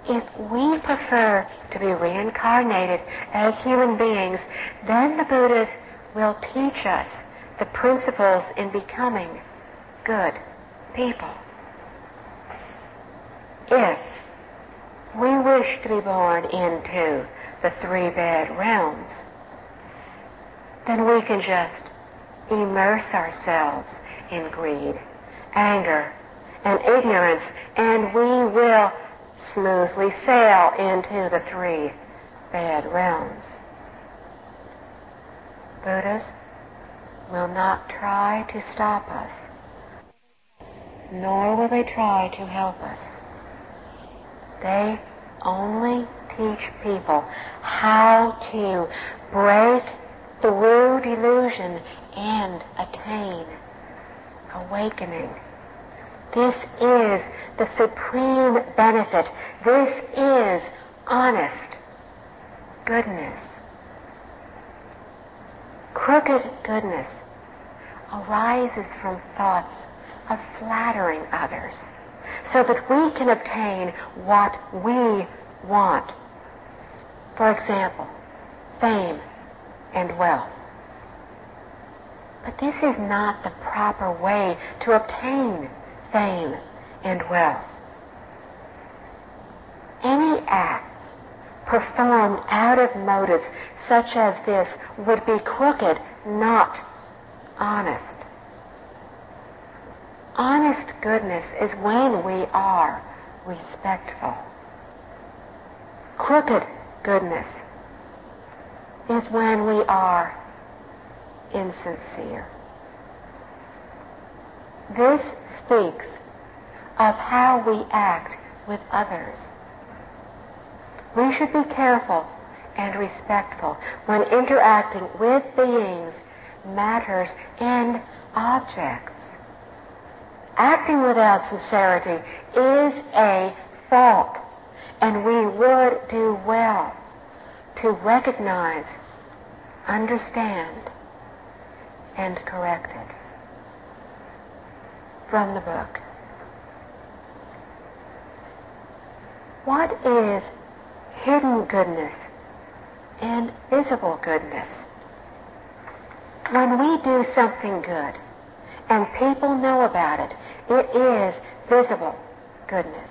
If we prefer to be reincarnated as human beings, then the Buddhas will teach us the principles in becoming good people. If we wish to be born into the three bad realms, then we can just immerse ourselves in greed, anger, and ignorance, and we will smoothly sail into the three bad realms. Buddhas will not try to stop us, nor will they try to help us. They only teach people how to break through delusion and attain awakening. This is the supreme benefit. This is honest goodness. Crooked goodness arises from thoughts of flattering others so that we can obtain what we want. For example, fame and wealth. But this is not the proper way to obtain fame and wealth. Any acts performed out of motives such as this would be crooked, not honest. Honest goodness is when we are respectful. Crooked goodness is when we are insincere. This speaks of how we act with others. We should be careful and respectful when interacting with beings, matters, and objects. Acting without sincerity is a fault, and we would do well to recognize, understand, and correct it. From the book. What is hidden goodness and visible goodness? When we do something good and people know about it, it is visible goodness.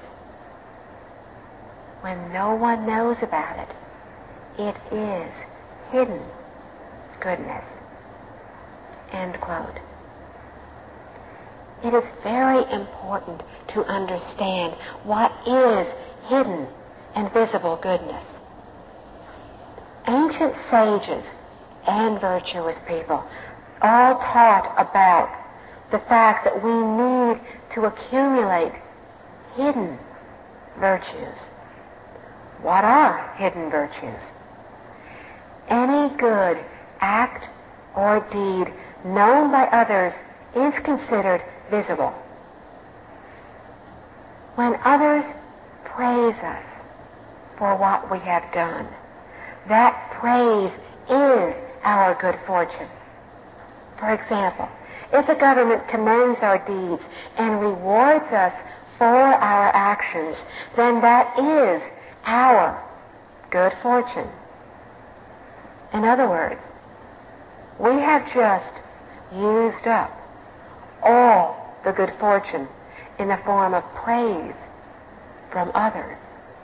When no one knows about it, it is hidden goodness. End quote. It is very important to understand what is hidden and visible goodness. Ancient sages and virtuous people all taught about the fact that we need to accumulate hidden virtues. What are hidden virtues? Any good act or deed known by others is considered visible. When others praise us for what we have done, that praise is our good fortune. For example, if the government commends our deeds and rewards us for our actions, then that is our good fortune. In other words, we have just used up all the good fortune in the form of praise from others.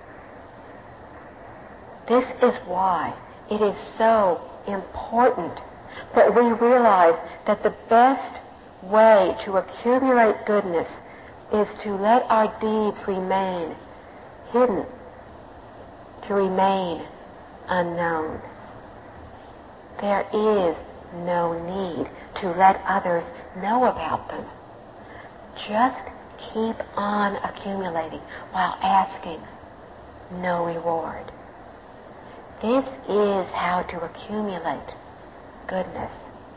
This is why it is so important that we realize that the best way to accumulate goodness is to let our deeds remain hidden, to remain unknown. There is no need to let others know about them. Just keep on accumulating while asking no reward. This is how to accumulate goodness.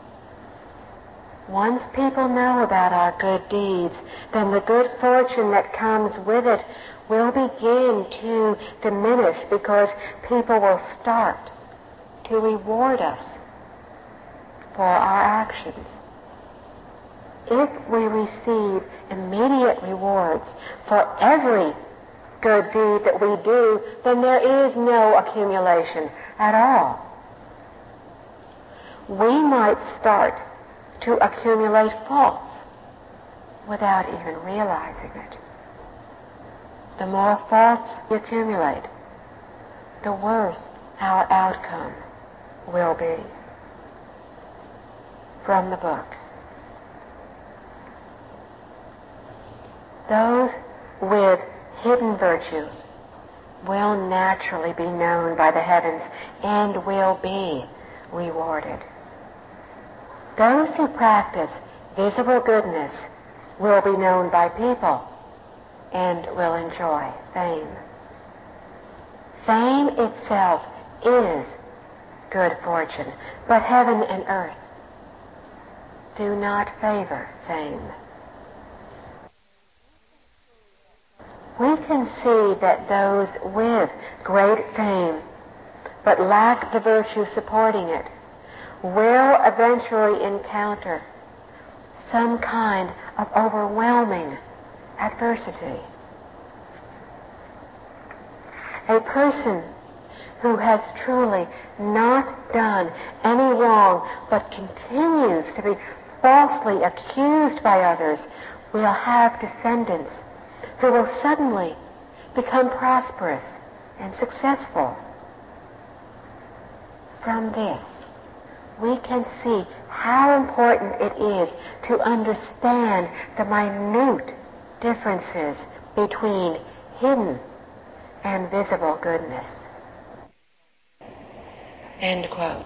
Once people know about our good deeds, then the good fortune that comes with it will begin to diminish because people will start to reward us for our actions. If we receive immediate rewards for every good deed that we do, then there is no accumulation at all. We might start to accumulate faults without even realizing it. The more faults we accumulate, the worse our outcome will be. From the book. Those with hidden virtues will naturally be known by the heavens and will be rewarded. Those who practice visible goodness will be known by people and will enjoy fame. Fame itself is good fortune, but heaven and earth do not favor fame. We can see that those with great fame but lack the virtue supporting it will eventually encounter some kind of overwhelming adversity. A person who has truly not done any wrong but continues to be falsely accused by others will have descendants who will suddenly become prosperous and successful. From this, we can see how important it is to understand the minute differences between hidden and visible goodness. End quote.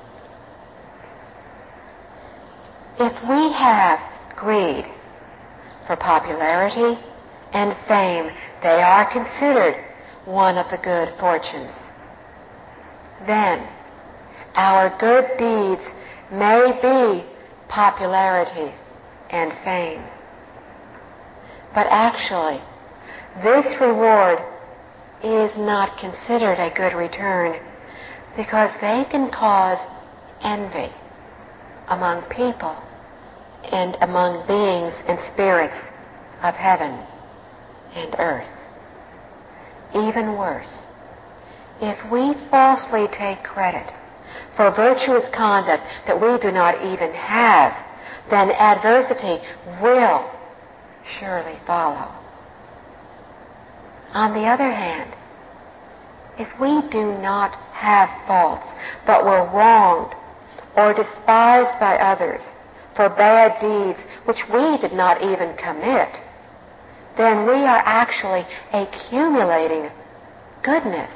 If we have greed for popularity and fame, they are considered one of the good fortunes. Then, our good deeds may be popularity and fame. But actually, this reward is not considered a good return because they can cause envy among people and among beings and spirits of heaven and earth. Even worse, if we falsely take credit for virtuous conduct that we do not even have, then adversity will surely follow. On the other hand, if we do not have faults, but were wronged or despised by others for bad deeds which we did not even commit, then we are actually accumulating goodness.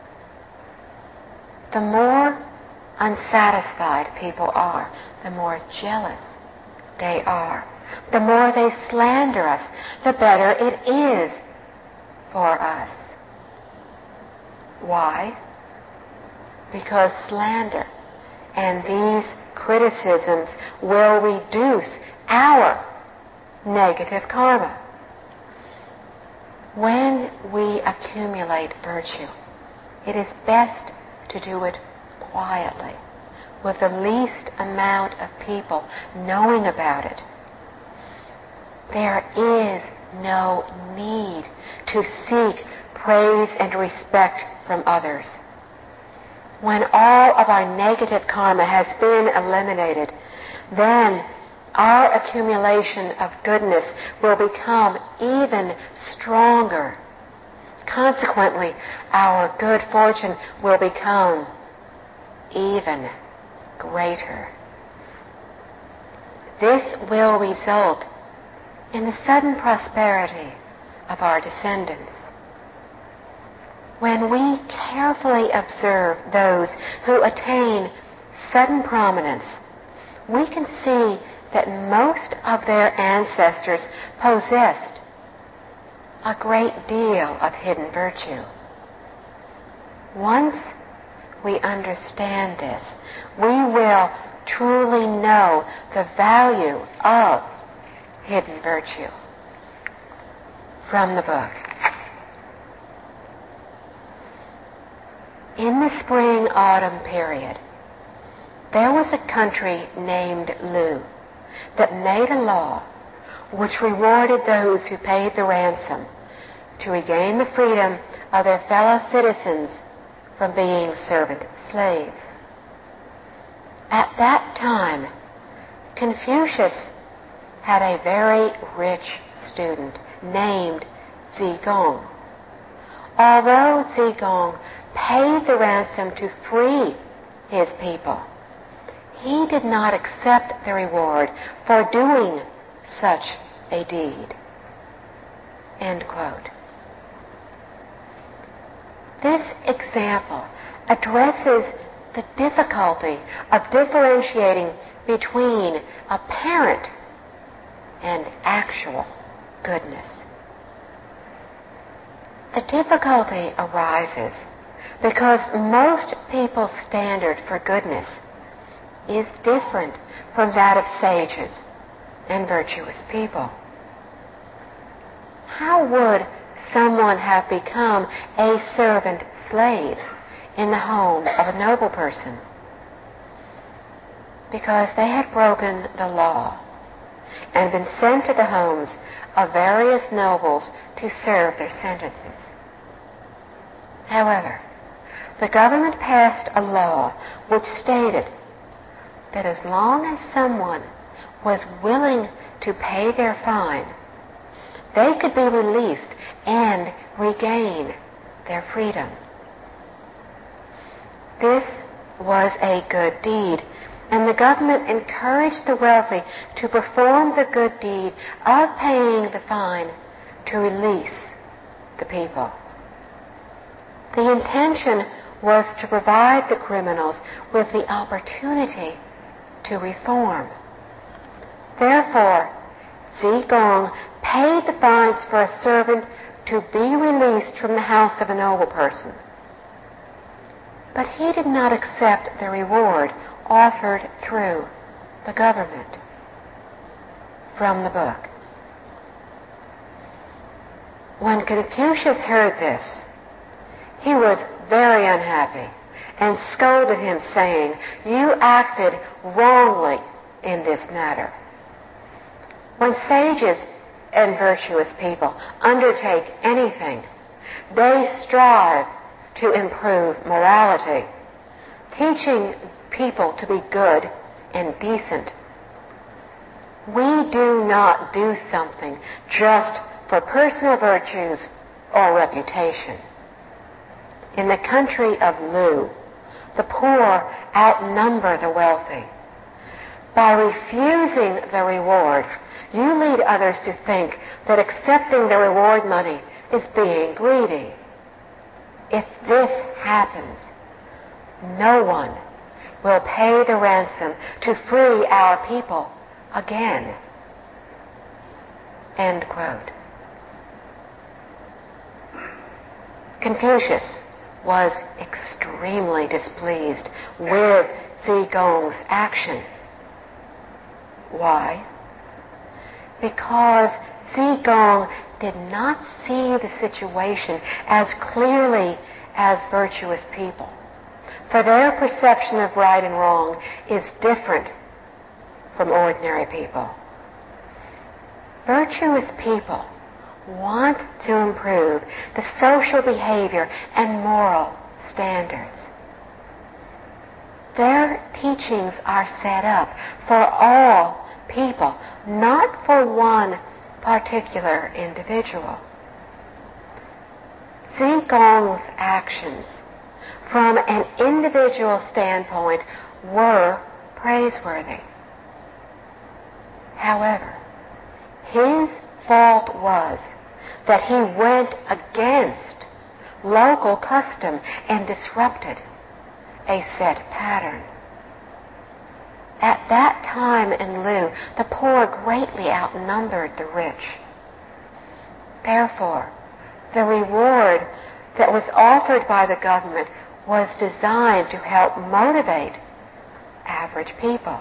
The more unsatisfied people are, the more jealous they are. The more they slander us, the better it is for us. Why? Because slander and these criticisms will reduce our negative karma. When we accumulate virtue, it is best to do it quietly, with the least amount of people knowing about it. There is no need to seek praise and respect from others. When all of our negative karma has been eliminated, then our accumulation of goodness will become even stronger. Consequently, our good fortune will become even greater. This will result in the sudden prosperity of our descendants. When we carefully observe those who attain sudden prominence, we can see that most of their ancestors possessed a great deal of hidden virtue. Once we understand this, we will truly know the value of hidden virtue. From the book. In the spring-autumn period, there was a country named Lu that made a law which rewarded those who paid the ransom to regain the freedom of their fellow citizens from being servant slaves. At that time, Confucius had a very rich student named Zhigong. Although Zhigong paid the ransom to free his people, he did not accept the reward for doing such a deed. End quote. This example addresses the difficulty of differentiating between apparent and actual goodness. The difficulty arises because most people's standard for goodness is different from that of sages and virtuous people. How would someone have become a servant slave in the home of a noble person? Because they had broken the law and been sent to the homes of various nobles to serve their sentences. However, the government passed a law which stated that as long as someone was willing to pay their fine, they could be released and regain their freedom. This was a good deed, and the government encouraged the wealthy to perform the good deed of paying the fine to release the people. The intention was to provide the criminals with the opportunity to reform. Therefore, Zhigong paid the fines for a servant to be released from the house of a noble person. But he did not accept the reward offered through the government. From the book. When Confucius heard this, he was very unhappy and scolded him, saying, "You acted wrongly in this matter." When sages and virtuous people undertake anything, they strive to improve morality, teaching people to be good and decent. We do not do something just for personal virtues or reputation. In the country of Lu, the poor outnumber the wealthy. By refusing the reward, you lead others to think that accepting the reward money is being greedy. If this happens, no one will pay the ransom to free our people again. End quote. Confucius was extremely displeased with Zhigong's action. Why? Because Zhigong did not see the situation as clearly as virtuous people, for their perception of right and wrong is different from ordinary people. Virtuous people want to improve the social behavior and moral standards. Their teachings are set up for all people, not for one particular individual. Zhigong's actions from an individual standpoint were praiseworthy. However, his fault was that he went against local custom and disrupted a set pattern. At that time in Lu, the poor greatly outnumbered the rich. Therefore, the reward that was offered by the government was designed to help motivate average people.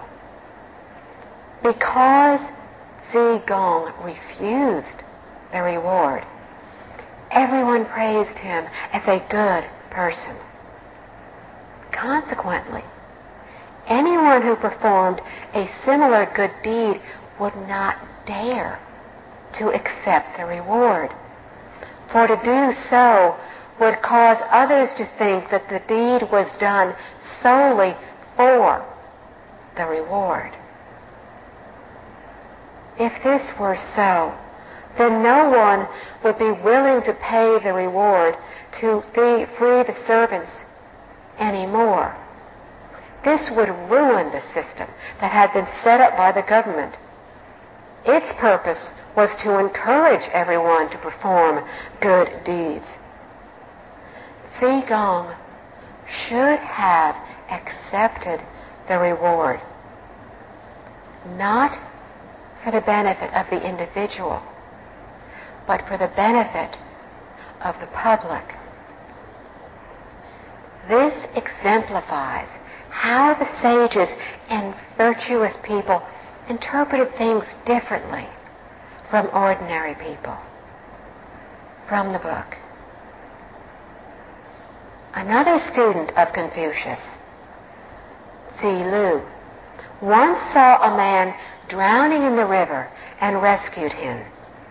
Because Zhigong refused the reward, everyone praised him as a good person. Consequently, anyone who performed a similar good deed would not dare to accept the reward, for to do so would cause others to think that the deed was done solely for the reward. If this were so, then no one would be willing to pay the reward to free the servants anymore. This would ruin the system that had been set up by the government. Its purpose was to encourage everyone to perform good deeds. Zigong should have accepted the reward, not for the benefit of the individual, but for the benefit of the public. This exemplifies how the sages and virtuous people interpreted things differently from ordinary people. From the book. Another student of Confucius, Tsze Lu, once saw a man drowning in the river and rescued him.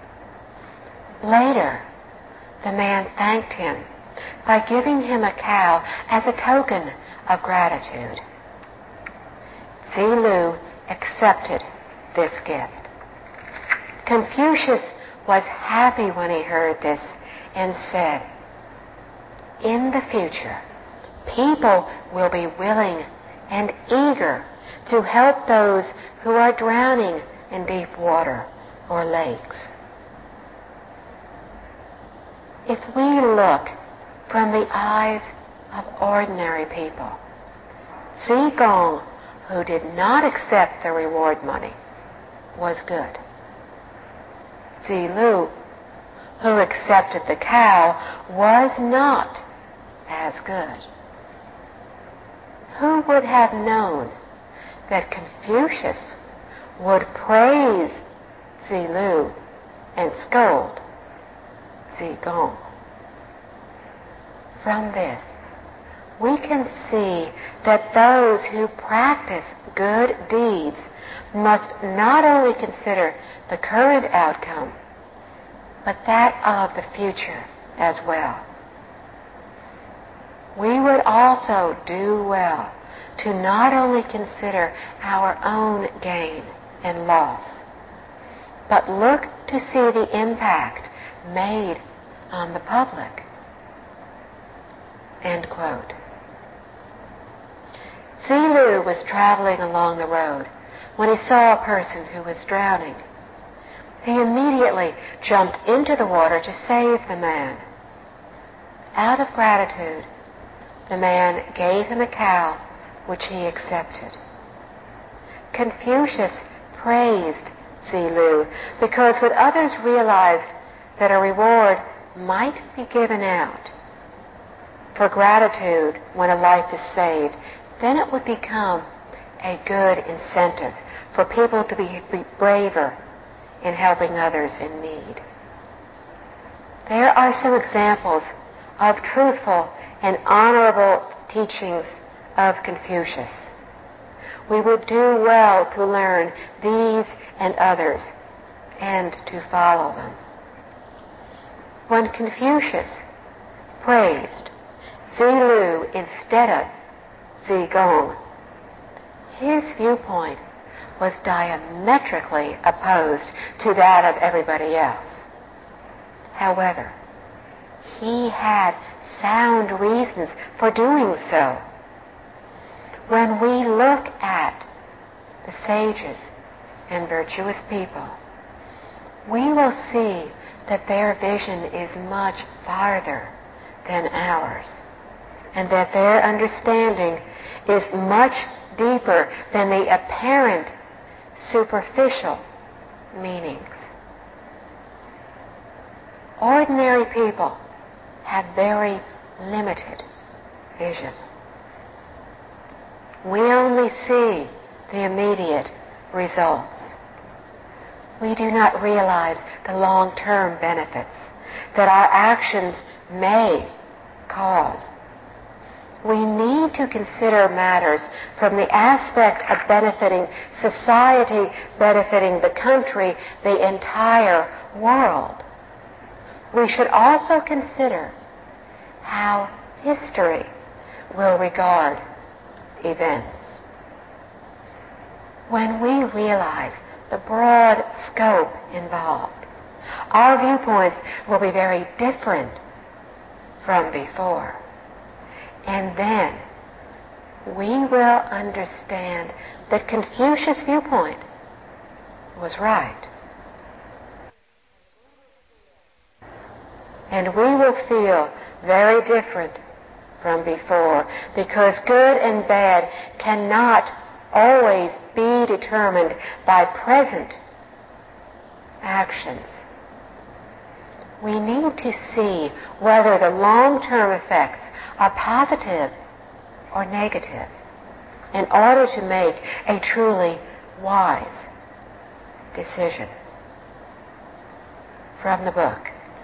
Later, the man thanked him by giving him a cow as a token of gratitude. Tsze Lu accepted this gift. Confucius was happy when he heard this and said, "In the future, people will be willing and eager to help those who are drowning in deep water or lakes." If we look from the eyes of ordinary people, Zigong, who did not accept the reward money, was good. Tsze Lu, who accepted the cow, was not as good. Who would have known that Confucius would praise Tsze Lu and scold Zigong? From this, we can see that those who practice good deeds must not only consider the current outcome, but that of the future as well. We would also do well to not only consider our own gain and loss, but look to see the impact made on the public. End quote. Tsze Lu was traveling along the road when he saw a person who was drowning. He immediately jumped into the water to save the man. Out of gratitude, the man gave him a cow, which he accepted. Confucius praised Tsze Lu because when others realized that a reward might be given out for gratitude when a life is saved, then it would become a good incentive for people to be braver in helping others in need. There are some examples of truthful and honorable teachings of Confucius. We would do well to learn these and others and to follow them. When Confucius praised Tsze Lu instead of Zigong, his viewpoint was diametrically opposed to that of everybody else. However, he had sound reasons for doing so. When we look at the sages and virtuous people, we will see that their vision is much farther than ours, and that their understanding is much deeper than the apparent superficial meanings. Ordinary people have very limited vision. We only see the immediate results. We do not realize the long-term benefits that our actions may cause. We need to consider matters from the aspect of benefiting society, benefiting the country, the entire world. we should also consider how history will regard events. When we realize the broad scope involved, our viewpoints will be very different from before. And then we will understand that Confucius' viewpoint was right. And we will feel very different from before, because good and bad cannot always be determined by present actions. We need to see whether the long-term effects are positive or negative in order to make a truly wise decision. From the book.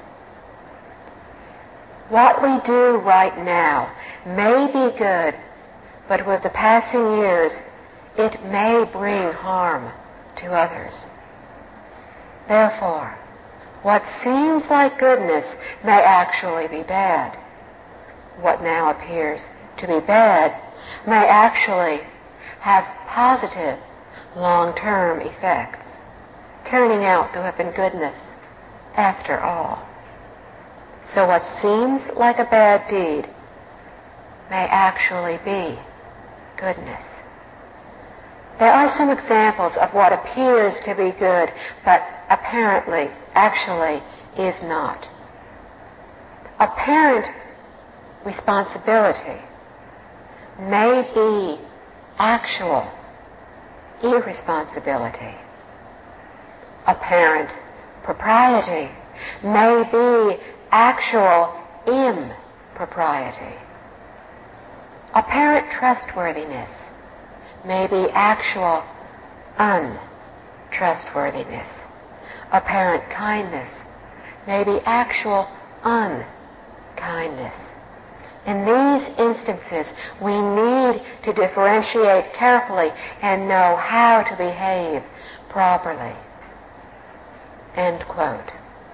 What we do right now may be good, but with the passing years, it may bring harm to others. Therefore, what seems like goodness may actually be bad. What now appears to be bad may actually have positive long-term effects, turning out to have been goodness after all. So what seems like a bad deed may actually be goodness. There are some examples of what appears to be good, but apparently, actually, is not. Apparent responsibility may be actual irresponsibility. Apparent propriety may be actual impropriety. Apparent trustworthiness may be actual untrustworthiness. Apparent kindness may be actual unkindness. In these instances, we need to differentiate carefully and know how to behave properly. End quote.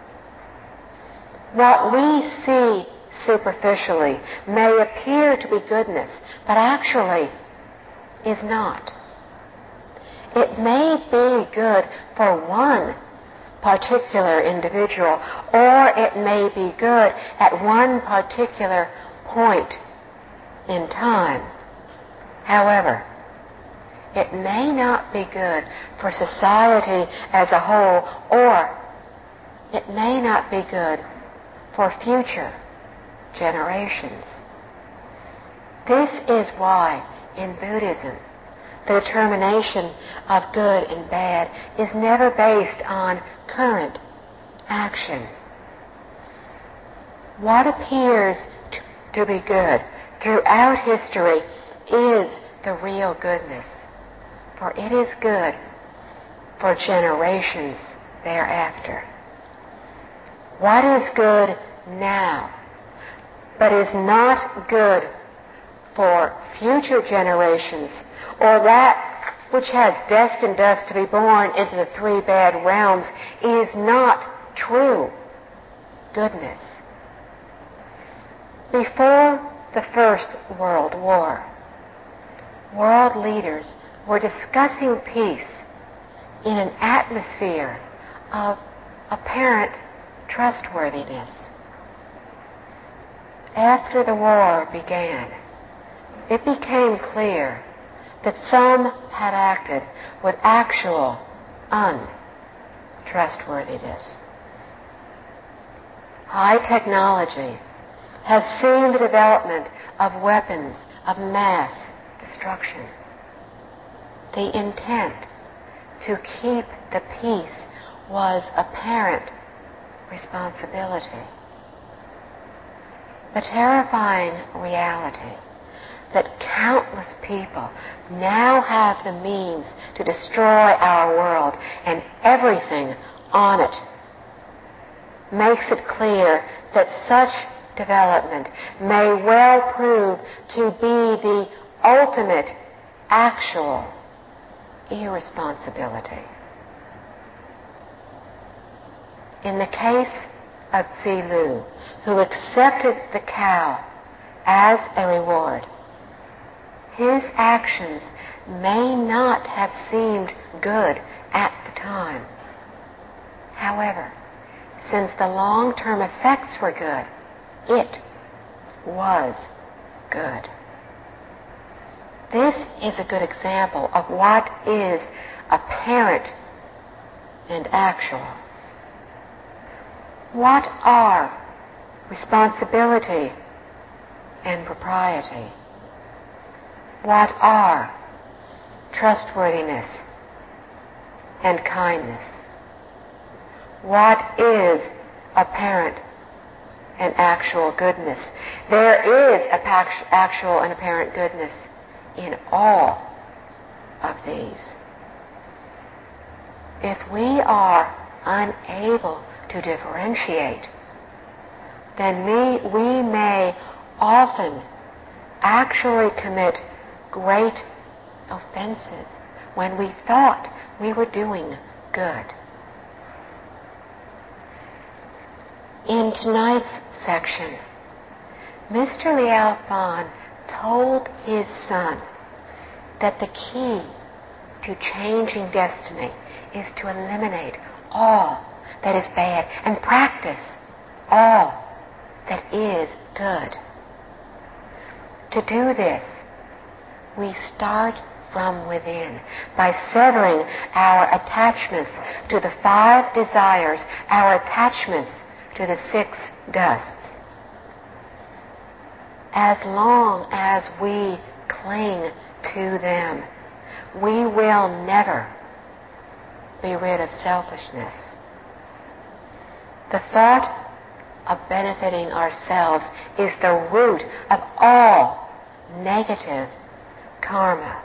What we see superficially may appear to be goodness, but actually is not. It may be good for one particular individual, or it may be good at one particular point in time. However, it may not be good for society as a whole, or it may not be good for future generations. This is why in Buddhism the determination of good and bad is never based on current action. What appears to be good throughout history is the real goodness, for it is good for generations thereafter. What is good now, but is not good for future generations, or that which has destined us to be born into the three bad realms, is not true goodness. Before the First World War, world leaders were discussing peace in an atmosphere of apparent trustworthiness. After the war began, it became clear that some had acted with actual untrustworthiness. High technology has seen the development of weapons of mass destruction. The intent to keep the peace was apparent responsibility. The terrifying reality that countless people now have the means to destroy our world and everything on it makes it clear that such development may well prove to be the ultimate actual irresponsibility. In the case of Tzi Lu, who accepted the cow as a reward, his actions may not have seemed good at the time. However, since the long-term effects were good, it was good. This is a good example of what is apparent and actual. What are responsibility and propriety? What are trustworthiness and kindness? What is apparent and actual goodness? There is actual and apparent goodness in all of these. If we are unable to differentiate, then we may often actually commit great offenses when we thought we were doing good. In tonight's section, Mr. Liao Fan told his son that the key to changing destiny is to eliminate all that is bad and practice all that is good. To do this, we start from within by severing our attachments to the 5 desires, our attachments to the 6 dusts. As long as we cling to them, we will never be rid of selfishness. The thought of benefiting ourselves is the root of all negative karma.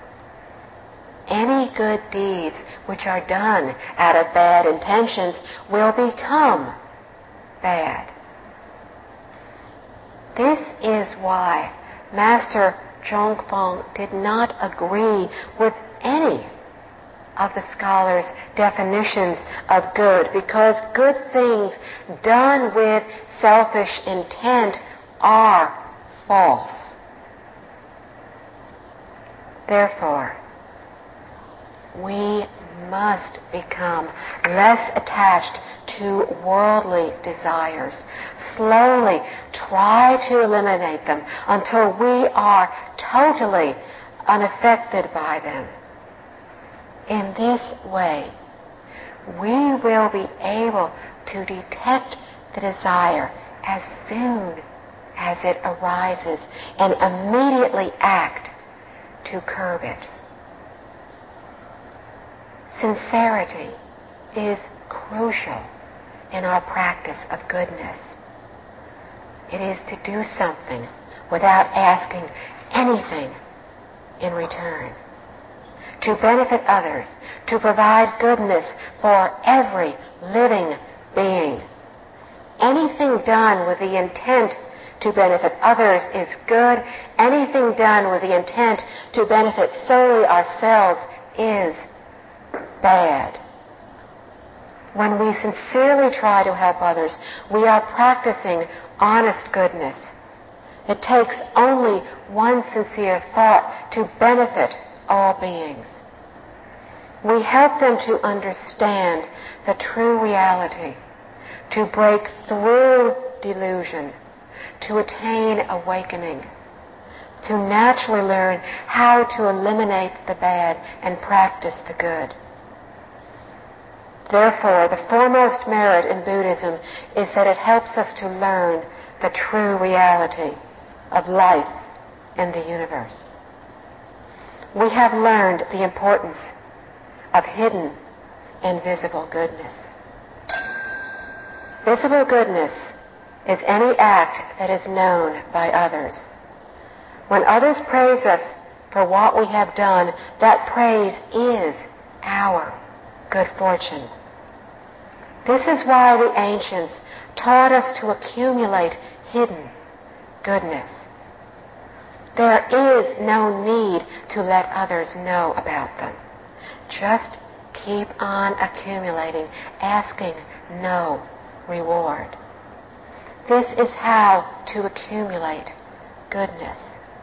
Any good deeds which are done out of bad intentions will become bad. This is why Master Zhongfeng did not agree with any of the scholars' definitions of good, because good things done with selfish intent are false. Therefore, we must become less attached to worldly desires. Slowly try to eliminate them until we are totally unaffected by them. In this way, we will be able to detect the desire as soon as it arises and immediately act to curb it. Sincerity is crucial in our practice of goodness. It is to do something without asking anything in return, to benefit others, to provide goodness for every living being. Anything done with the intent to benefit others is good. Anything done with the intent to benefit solely ourselves is bad. When we sincerely try to help others, we are practicing honest goodness. It takes only one sincere thought to benefit all beings. We help them to understand the true reality, to break through delusion, to attain awakening, to naturally learn how to eliminate the bad and practice the good. Therefore, the foremost merit in Buddhism is that it helps us to learn the true reality of life and the universe. We have learned the importance of hidden and visible goodness. Visible goodness is any act that is known by others. When others praise us for what we have done, that praise is our good fortune. This is why the ancients taught us to accumulate hidden goodness. There is no need to let others know about them. Just keep on accumulating, asking no reward. This is how to accumulate goodness.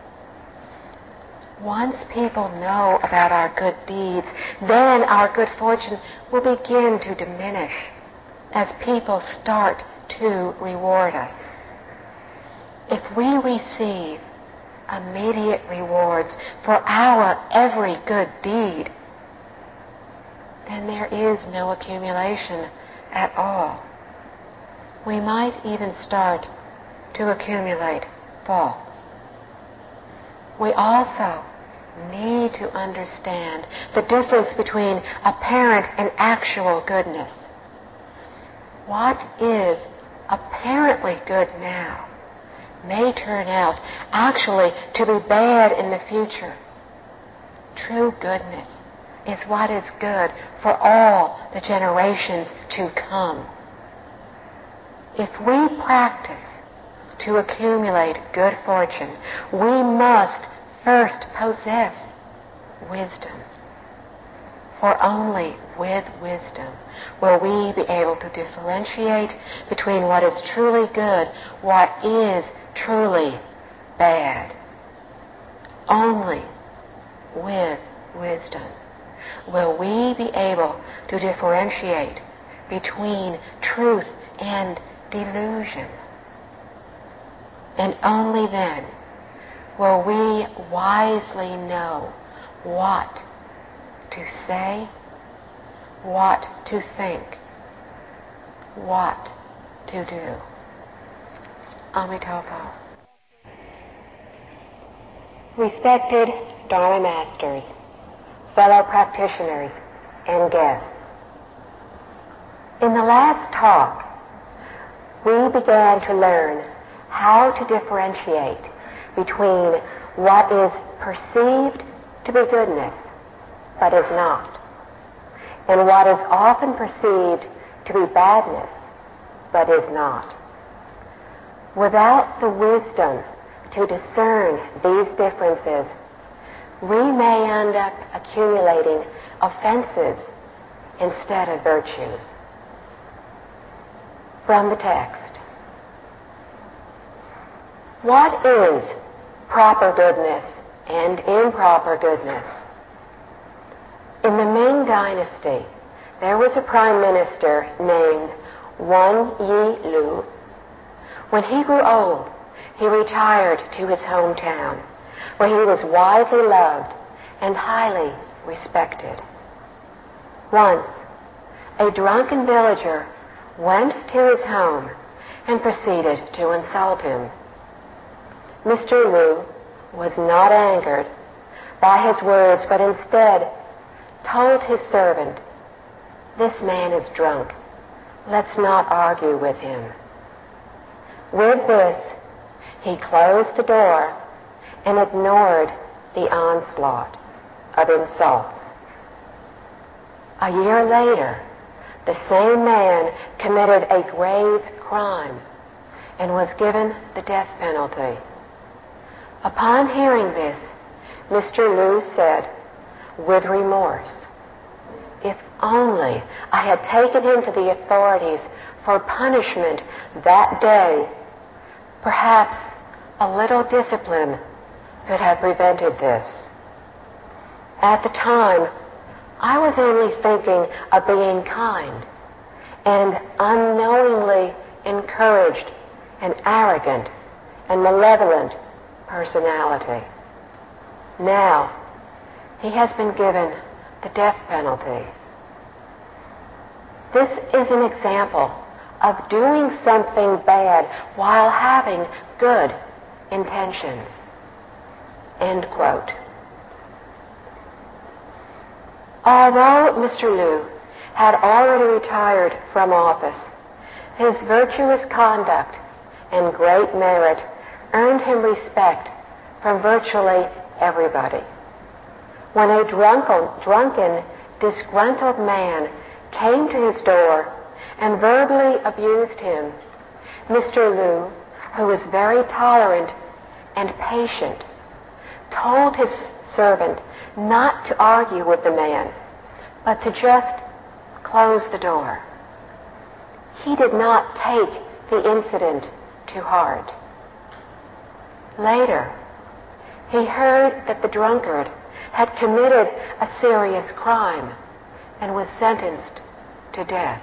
Once people know about our good deeds, then our good fortune will begin to diminish as people start to reward us. If we receive immediate rewards for our every good deed, then there is no accumulation at all. We might even start to accumulate faults. We also need to understand the difference between apparent and actual goodness. What is apparently good now may turn out actually to be bad in the future. True goodness is what is good for all the generations to come. If we practice to accumulate good fortune, we must first possess wisdom. For only with wisdom will we be able to differentiate between what is truly good, what is truly bad. Only with wisdom will we be able to differentiate between truth and delusion. And only then will we wisely know what to say, what to think, what to do. Amitabha. Respected Dharma Masters, fellow practitioners, and guests. In the last talk, we began to learn how to differentiate between what is perceived to be goodness but is not, and what is often perceived to be badness but is not. Without the wisdom to discern these differences, we may end up accumulating offenses instead of virtues. From the text. What is proper goodness and improper goodness? In the Ming Dynasty, there was a prime minister named Wan Yi Lu. When he grew old, he retired to his hometown, where he was widely loved and highly respected. Once, a drunken villager went to his home and proceeded to insult him. Mr. Lu was not angered by his words, but instead told his servant, "This man is drunk. Let's not argue with him." With this, he closed the door and ignored the onslaught of insults. A year later, the same man committed a grave crime and was given the death penalty. Upon hearing this, Mr. Lu said, with remorse, "If only I had taken him to the authorities for punishment that day, perhaps a little discipline could have prevented this. At the time, I was only thinking of being kind, and unknowingly encouraged an arrogant and malevolent personality. Now, he has been given the death penalty." This is an example of doing something bad while having good intentions. End quote. Although Mr. Lu had already retired from office, his virtuous conduct and great merit earned him respect from virtually everybody. When a drunken, disgruntled man came to his door and verbally abused him, Mr. Lu, who was very tolerant and patient, told his servant not to argue with the man, but to just close the door. he did not take the incident to heart. Later, he heard that the drunkard had committed a serious crime and was sentenced to death.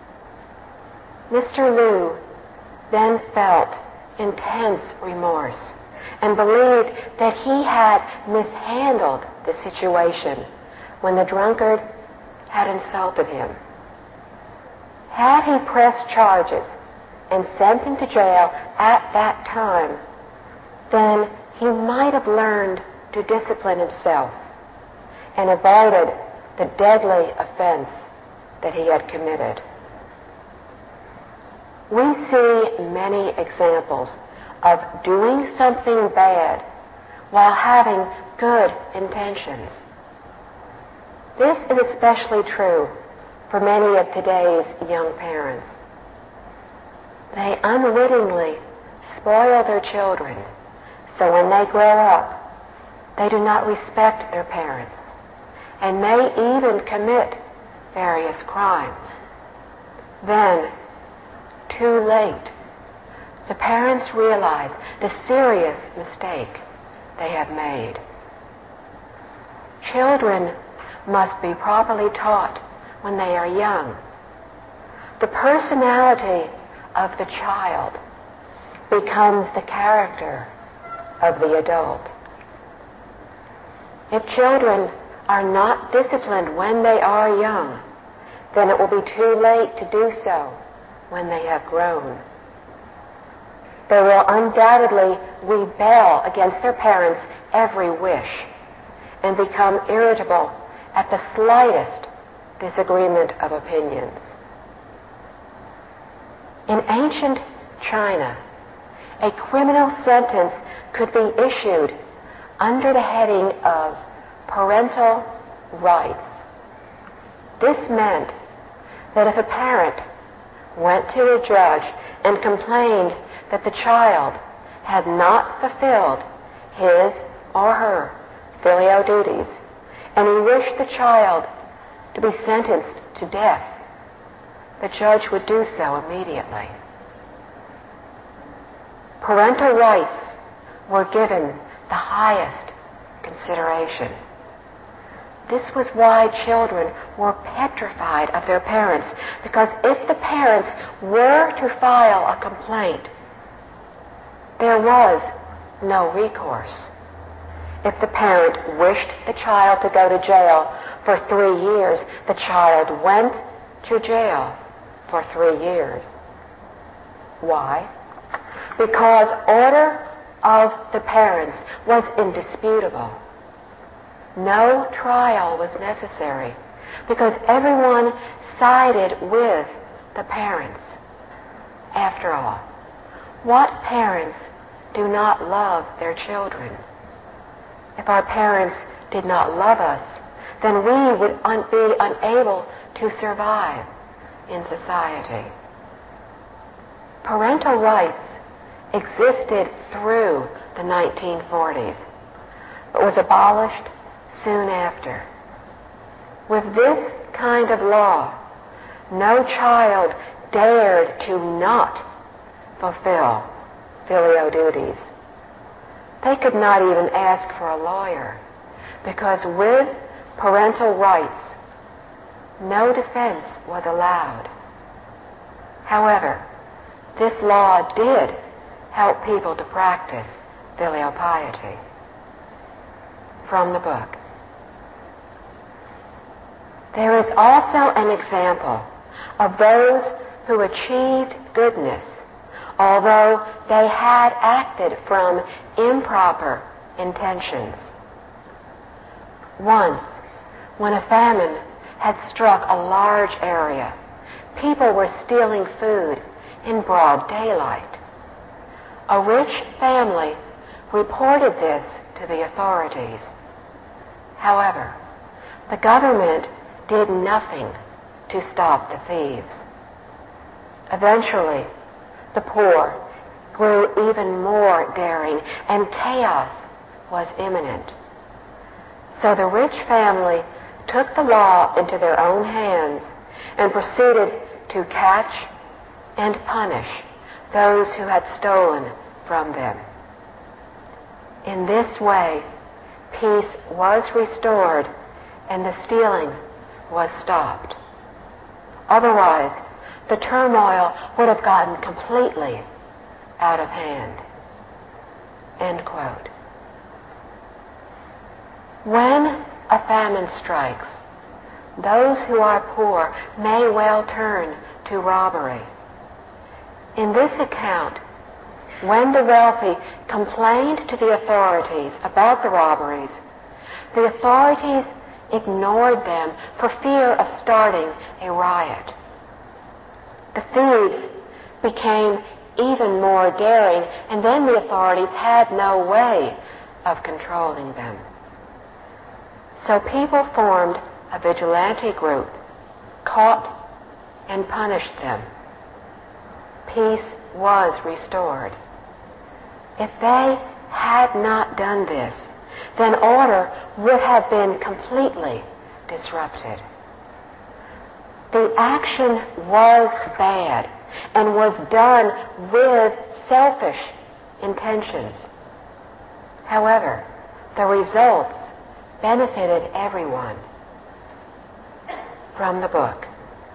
Mr. Liu then felt intense remorse and believed that he had mishandled the situation when the drunkard had insulted him. Had he pressed charges and sent him to jail at that time, then he might have learned to discipline himself and avoided the deadly offense that he had committed. We see many examples of doing something bad while having good intentions. This is especially true for many of today's young parents. They unwittingly spoil their children, so when they grow up, they do not respect their parents and may even commit various crimes. Then, too late, the parents realize the serious mistake they have made. Children must be properly taught when they are young. The personality of the child becomes the character of the adult. If children are not disciplined when they are young, then it will be too late to do so when they have grown. They will undoubtedly rebel against their parents' every wish and become irritable at the slightest disagreement of opinions. In ancient China, a criminal sentence could be issued under the heading of parental rights. This meant that if a parent went to a judge and complained that the child had not fulfilled his or her filial duties, and he wished the child to be sentenced to death, the judge would do so immediately. Parental rights were given the highest consideration. This was why children were petrified of their parents, because if the parents were to file a complaint, there was no recourse. If the parent wished the child to go to jail for 3 years, the child went to jail for 3 years. Why? Because order of the parents was indisputable. No trial was necessary because everyone sided with the parents. After all, what parents do not love their children? If our parents did not love us, then we would be unable to survive in society. Parental rights existed through the 1940s, but was abolished soon after. With this kind of law, no child dared to not fulfill filial duties. They could not even ask for a lawyer, because with parental rights, no defense was allowed. However, this law did help people to practice filial piety. From the book. There is also an example of those who achieved goodness, although they had acted from improper intentions. Once, when a famine had struck a large area, people were stealing food in broad daylight. A rich family reported this to the authorities. However, the government did nothing to stop the thieves. Eventually, the poor grew even more daring, and chaos was imminent. So the rich family took the law into their own hands and proceeded to catch and punish those who had stolen from them. In this way, peace was restored and the stealing was stopped. Otherwise, the turmoil would have gotten completely out of hand. End quote. When a famine strikes, those who are poor may well turn to robbery. In this account, when the wealthy complained to the authorities about the robberies, the authorities ignored them for fear of starting a riot. The thieves became even more daring, and then the authorities had no way of controlling them. So people formed a vigilante group, caught and punished them. Peace was restored. If they had not done this, then order would have been completely disrupted. The action was bad and was done with selfish intentions. However, the results benefited everyone. From the book.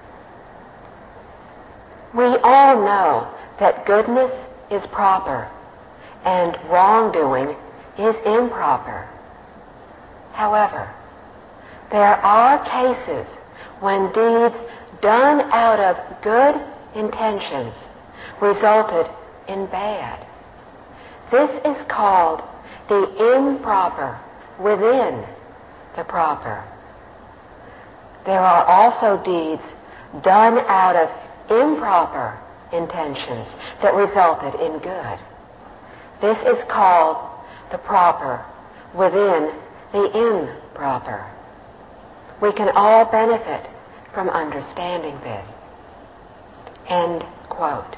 We all know that goodness is proper and wrongdoing is improper. However, there are cases when deeds done out of good intentions resulted in bad. This is called the improper within the proper. There are also deeds done out of improper intentions that resulted in good. This is called the proper within the improper. We can all benefit from understanding this. End quote.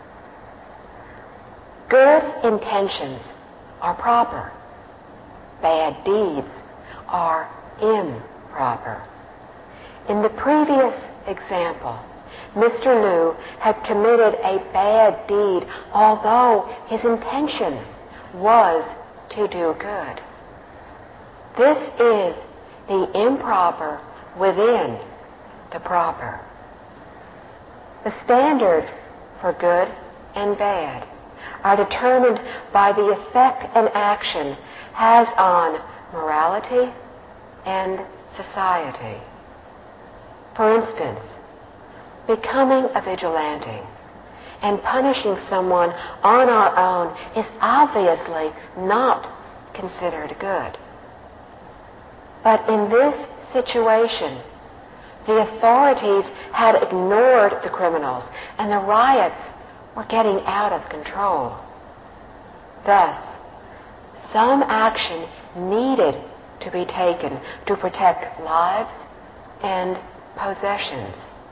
Good intentions are proper. Bad deeds are improper. In the previous example, Mr. Liu had committed a bad deed, although his intention was to do good. This is the improper within the proper. The standard for good and bad are determined by the effect an action has on morality and society. For instance, becoming a vigilante and punishing someone on our own is obviously not considered good. But in this situation, the authorities had ignored the criminals and the riots were getting out of control. Thus, some action needed to be taken to protect lives and possessions.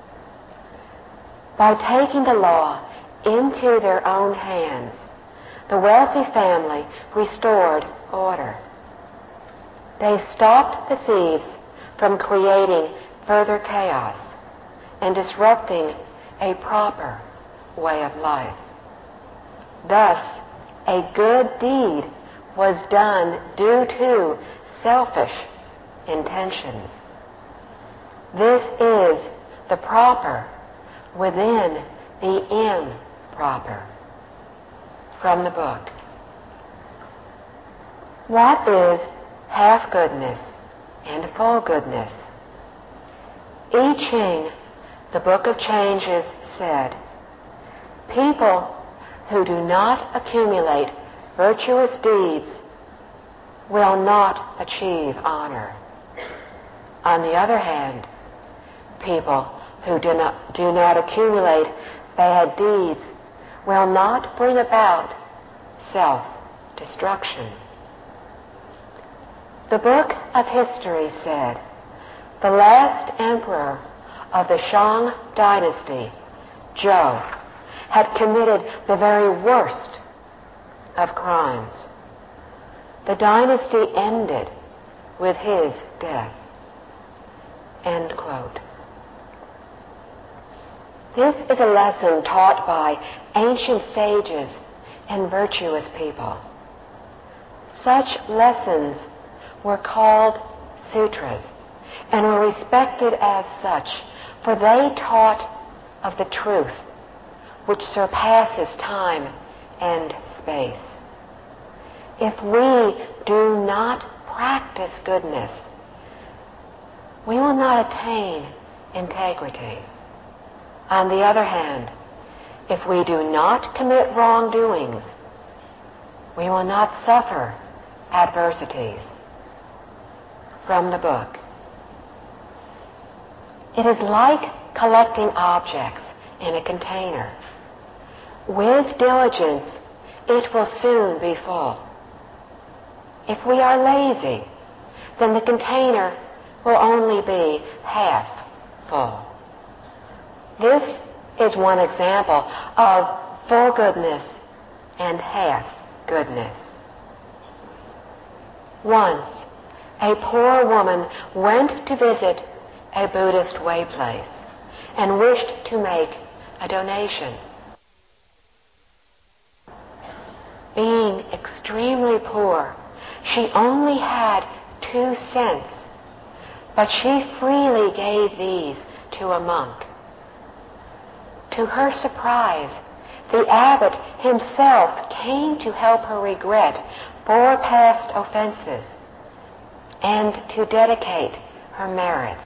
By taking the law into their own hands, the wealthy family restored order. They stopped the thieves from creating further chaos and disrupting a proper way of life. Thus, a good deed was done due to selfish intentions. This is the proper within the improper. From the book. What is half goodness and full goodness? I Ching, the Book of Changes, said, people who do not accumulate virtuous deeds will not achieve honor. On the other hand, people who do not accumulate bad deeds will not bring about self-destruction. The Book of History said, the last emperor of the Shang dynasty, Zhou, had committed the very worst of crimes. The dynasty ended with his death. End quote. This is a lesson taught by ancient sages and virtuous people. Such lessons were called sutras and were respected as such, for they taught of the truth which surpasses time and space. If we do not practice goodness, we will not attain integrity. On the other hand, if we do not commit wrongdoings, we will not suffer adversities. From the book. It is like collecting objects in a container. With diligence, it will soon be full. If we are lazy, then the container will only be half full. This is one example of full goodness and half goodness. Once, a poor woman went to visit a Buddhist way place and wished to make a donation. Being extremely poor, she only had 2 cents, but she freely gave these to a monk. To her surprise, the abbot himself came to help her regret 4 past offenses and to dedicate her merits.